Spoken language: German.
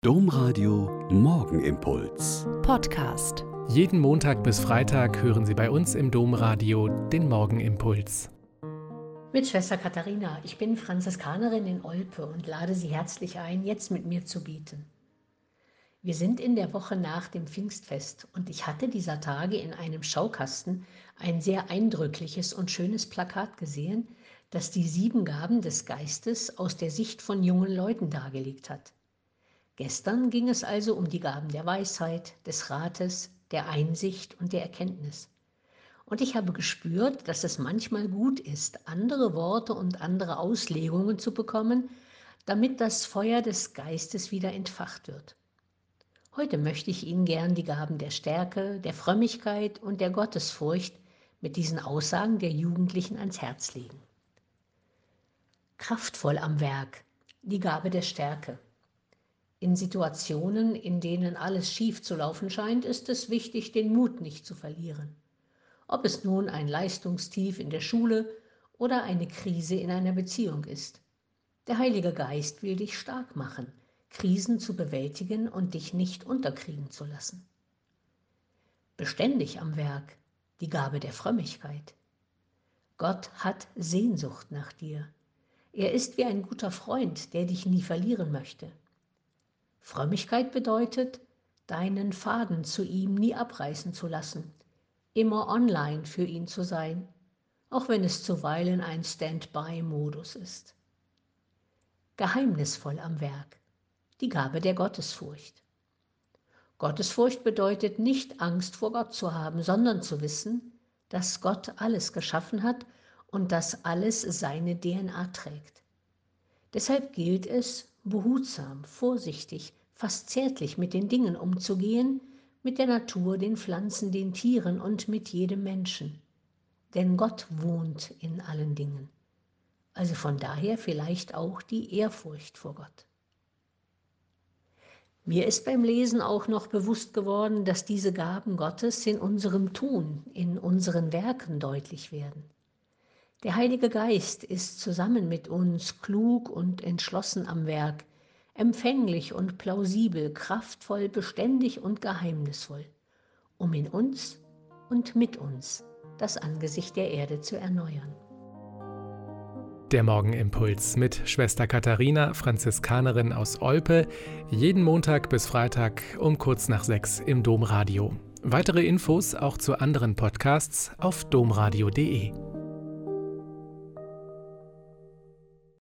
Domradio Morgenimpuls. Podcast. Jeden Montag bis Freitag hören Sie bei uns im Domradio den Morgenimpuls. Mit Schwester Katharina, ich bin Franziskanerin in Olpe und lade Sie herzlich ein, jetzt mit mir zu beten. Wir sind in der Woche nach dem Pfingstfest und ich hatte dieser Tage in einem Schaukasten ein sehr eindrückliches und schönes Plakat gesehen, das die 7 Gaben des Geistes aus der Sicht von jungen Leuten dargelegt hat. Gestern ging es also um die Gaben der Weisheit, des Rates, der Einsicht und der Erkenntnis. Und ich habe gespürt, dass es manchmal gut ist, andere Worte und andere Auslegungen zu bekommen, damit das Feuer des Geistes wieder entfacht wird. Heute möchte ich Ihnen gern die Gaben der Stärke, der Frömmigkeit und der Gottesfurcht mit diesen Aussagen der Jugendlichen ans Herz legen. Kraftvoll am Werk, die Gabe der Stärke. In Situationen, in denen alles schief zu laufen scheint, ist es wichtig, den Mut nicht zu verlieren. Ob es nun ein Leistungstief in der Schule oder eine Krise in einer Beziehung ist. Der Heilige Geist will dich stark machen, Krisen zu bewältigen und dich nicht unterkriegen zu lassen. Beständig am Werk, die Gabe der Frömmigkeit. Gott hat Sehnsucht nach dir. Er ist wie ein guter Freund, der dich nie verlieren möchte. Frömmigkeit bedeutet, deinen Faden zu ihm nie abreißen zu lassen, immer online für ihn zu sein, auch wenn es zuweilen ein Standby-Modus ist. Geheimnisvoll am Werk, die Gabe der Gottesfurcht. Gottesfurcht bedeutet nicht Angst vor Gott zu haben, sondern zu wissen, dass Gott alles geschaffen hat und dass alles seine DNA trägt. Deshalb gilt es, behutsam, vorsichtig, fast zärtlich mit den Dingen umzugehen, mit der Natur, den Pflanzen, den Tieren und mit jedem Menschen. Denn Gott wohnt in allen Dingen. Also von daher vielleicht auch die Ehrfurcht vor Gott. Mir ist beim Lesen auch noch bewusst geworden, dass diese Gaben Gottes in unserem Tun, in unseren Werken deutlich werden. Der Heilige Geist ist zusammen mit uns klug und entschlossen am Werk, empfänglich und plausibel, kraftvoll, beständig und geheimnisvoll, um in uns und mit uns das Angesicht der Erde zu erneuern. Der Morgenimpuls mit Schwester Katharina, Franziskanerin aus Olpe, jeden Montag bis Freitag um kurz nach 6 im Domradio. Weitere Infos auch zu anderen Podcasts auf domradio.de.